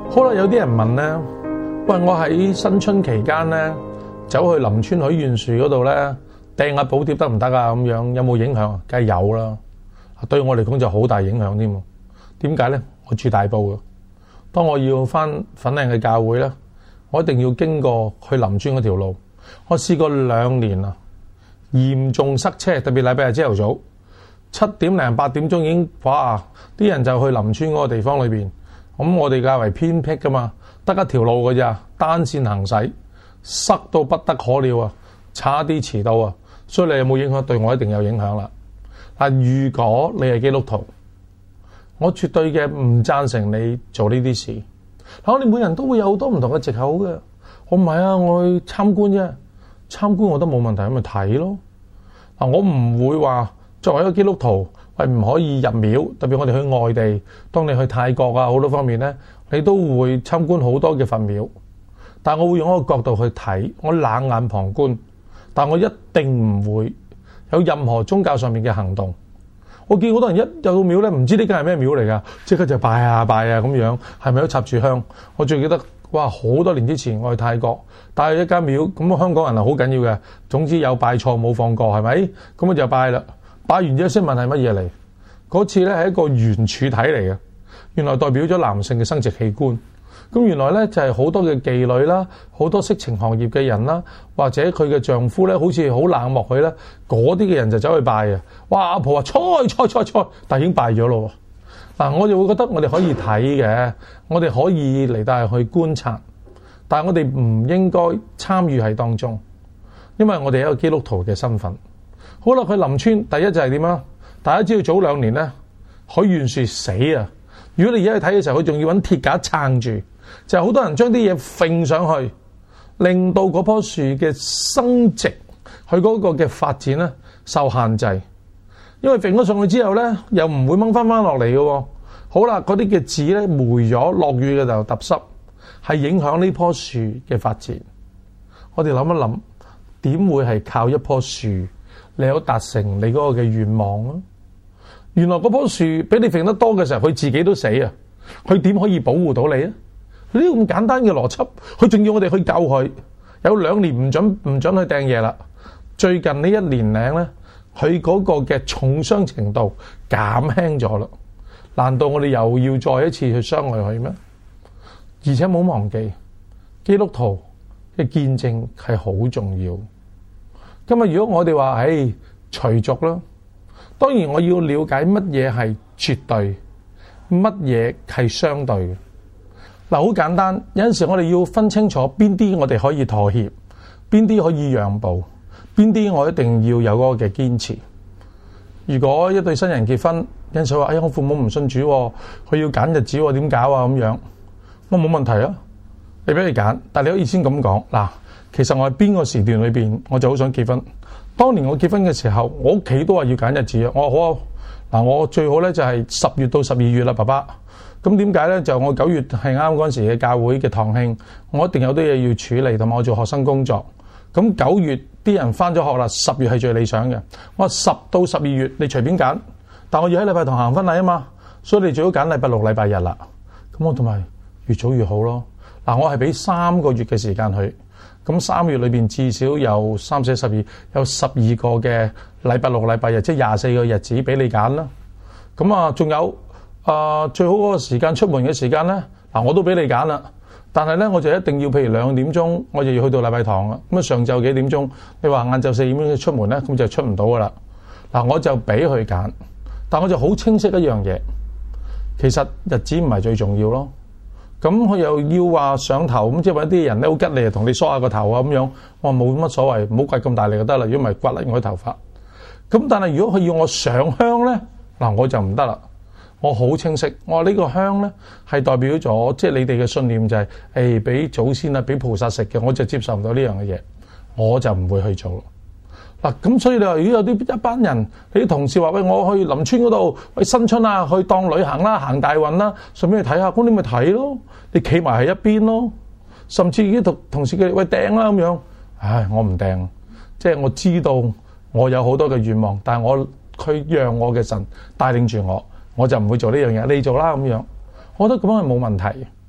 好啦，有啲人問咧，喂，我喺新春期間咧，走去林村許願樹嗰度咧掟下寶牒得唔得啊？咁樣有冇影響？梗係有啦，對我嚟講就好大影響添。點解咧？我住大埔嘅，當我要翻粉嶺嘅教會咧，我一定要經過去林村嗰條路。我試過2年啊，嚴重塞車，特別禮拜日朝頭早7點零8點鐘已經哇，啲人就去林村嗰個地方裏邊。咁我哋較為偏僻噶嘛，得一條路㗎咋，單線行駛，塞到不得可了啊，差啲遲到啊。所以你有冇影響？對我一定有影響啦。嗱，如果你係基督徒，我絕對嘅唔贊成你做呢啲事。嗱，我哋每人都會有好多唔同嘅藉口嘅。我唔係啊，我去參觀啫，參觀我都冇問題，咁咪睇咯。嗱，我唔會話作為一個基督徒係唔可以入廟，特別我哋去外地，當你去泰國啊好多方面咧，你都會參觀好多嘅佛廟。但係我會用一個角度去睇，我冷眼旁觀，但我一定唔會有任何宗教上面嘅行動。我見好多人一有到廟咧，唔知呢間係咩廟嚟㗎，即刻就拜啊拜啊咁樣，係咪都插住香？我最記得哇，好多年之前我去泰國，帶去一間廟，咁香港人係好緊要嘅。總之有拜錯冇放過，係咪？咁我就拜啦。拜完之後先問係乜嘢嚟？嗰次咧係一個圓柱體嚟嘅，原來代表咗男性嘅生殖器官。咁原來咧就係好多嘅妓女啦，好多色情行業嘅人啦，或者佢嘅丈夫咧好似好冷漠佢咧，嗰啲嘅人就走去拜啊！哇！阿婆話菜，但已經拜咗咯。嗱，我就會覺得我哋可以睇嘅，我哋可以嚟帶去觀察，但係我哋唔應該參與喺當中，因為我哋係一個基督徒嘅身份。好啦，佢林村第一就係點啊？大家知道早2年咧，許願樹死啊！如果你而家去睇嘅時候，佢仲要揾鐵架撐住，就係好多人將啲嘢揈上去，令到嗰棵樹嘅生殖，佢嗰個嘅發展咧受限制。因為揈咗上去之後咧，又唔會掹翻落嚟嘅。好啦，嗰啲嘅籽咧霉咗，落雨嘅就揼濕，係影響呢棵樹嘅發展。我哋諗一諗，點會係靠一棵樹你有達成你嗰個嘅願望啊？原來嗰棵樹俾你揈得多嘅時候，佢自己都死啊！佢點可以保護到你啊？呢咁簡單嘅邏輯，佢仲要我哋去救佢。有2年唔准去掟嘢啦。最近呢1年零咧，佢嗰個嘅重傷程度減輕咗啦。難道我哋又要再一次去傷害佢咩？而且冇忘記，基督徒嘅見證係好重要。今日如果我哋話，隨俗啦，當然我要了解乜嘢係絕對，乜嘢係相對嘅。嗱，好簡單，有陣時我哋要分清楚邊啲我哋可以妥協，邊啲可以讓步，邊啲我一定要有嗰個嘅堅持。如果一對新人結婚，有陣時話，我父母唔信主，佢要揀日子，點搞啊？咁樣，我冇問題啊，你俾你揀，但係你可以先咁講嗱。其實我喺邊個時段裏邊，我就好想結婚。當年我結婚嘅時候，我屋企都話要揀日子啊。我話好啊，嗱，我最好咧就係10月到12月啦，爸爸。咁點解咧？就我9月係啱嗰陣時嘅教會嘅堂慶，我一定有啲嘢要處理，同埋我做學生工作。咁9月啲人翻咗學啦，10月係最理想嘅。我話10到12月你隨便揀，但我要喺禮拜堂行婚禮啊嘛，所以你最好揀禮拜6、禮拜日啦。咁我同埋越早越好咯。嗱，我係俾3個月嘅時間去。咁3月裏邊至少有3、4、12，有12個嘅禮拜6、禮拜日，即係24個日子俾你揀啦。咁啊，仲有最好嗰個時間出門嘅時間咧，嗱我都俾你揀啦。但係咧，我就一定要譬如2點鐘，我就要去到禮拜堂啦。咁啊，上晝幾點鐘？你話晏晝4點鐘出門咧，咁就出唔到噶啦。嗱，我就俾佢揀，但我就好清晰一樣嘢，其實日子唔係最重要咯。咁佢又要話上頭，咁即係話啲人咧好吉利，同你梳下個頭啊咁樣。我話冇乜所謂，唔好刮咁大力就得啦。如果唔係刮甩我啲頭髮。咁但係如果佢要我上香咧，嗱我就唔得啦。我好清晰，我話呢個香咧係代表咗，即係你哋嘅信念就係俾祖先啊，俾菩薩食嘅，我就接受唔到呢樣嘅嘢，我就唔會去做。嗱，咁所以你話如果有啲一班人，你啲同事話喂，我去林村嗰度去新春啊，去當旅行啦，行大運啦，順便去睇下，咁你咪睇咯，你企埋喺一邊咯，甚至啲同事叫你喂掟啦咁樣，唉，我唔掟，即係我知道我有好多嘅願望，但係佢讓我嘅神帶領住我，我就唔會做呢樣嘢，你做啦咁樣，我覺得咁樣係冇問題。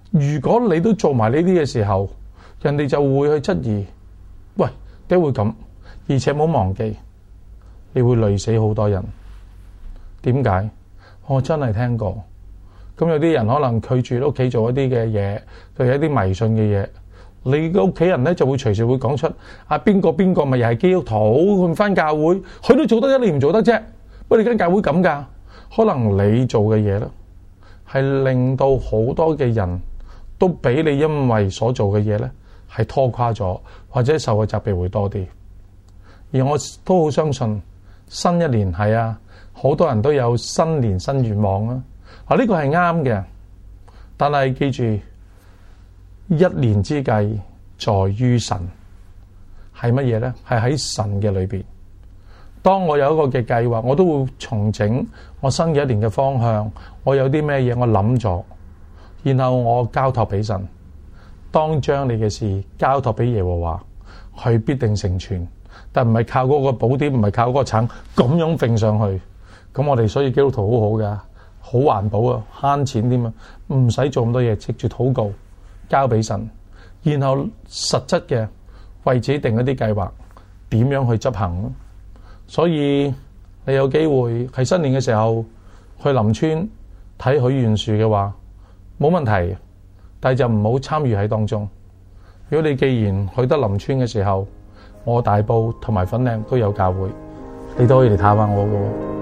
如果你都做埋呢啲嘅時候，人哋就會去質疑，喂，點會咁？而且冇忘記，你會累死好多人。點解？我真係聽過。咁有啲人可能拒絕屋企做一啲嘅嘢，佢有一啲迷信嘅嘢，你嘅屋企人咧就會隨時會講出啊，邊個咪又係基督徒，去返教會，佢都做得啫，你唔做得啫？喂，你間教會咁㗎？可能你做嘅嘢咧，係令到好多嘅人都俾你因為所做嘅嘢咧係拖垮咗，或者受嘅責備會多啲。而我都好相信新一年係啊，好多人都有新年新願望啊。呢個係啱嘅，但係記住，一年之計在於神，係乜嘢咧？係喺神嘅裏邊。當我有一個嘅計劃，我都會重整我新嘅一年嘅方向。我有啲咩嘢我諗咗，然後我交託俾神。當將你嘅事交託俾耶和華，佢必定成全。但唔係靠嗰個寶典，唔係靠嗰個橙咁樣揈上去。咁我哋所以基督徒好好噶。好環保啊，慳錢添啊，唔使做咁多嘢，藉住禱告交俾神，然後實質嘅為自己定一啲計劃，點樣去執行。所以你有機會喺新年嘅時候去林村睇許願樹嘅話，冇問題，但係就唔好參與喺當中。如果你既然去得林村嘅時候，我大埔同埋粉嶺都有教會，你都可以嚟探下我嘅。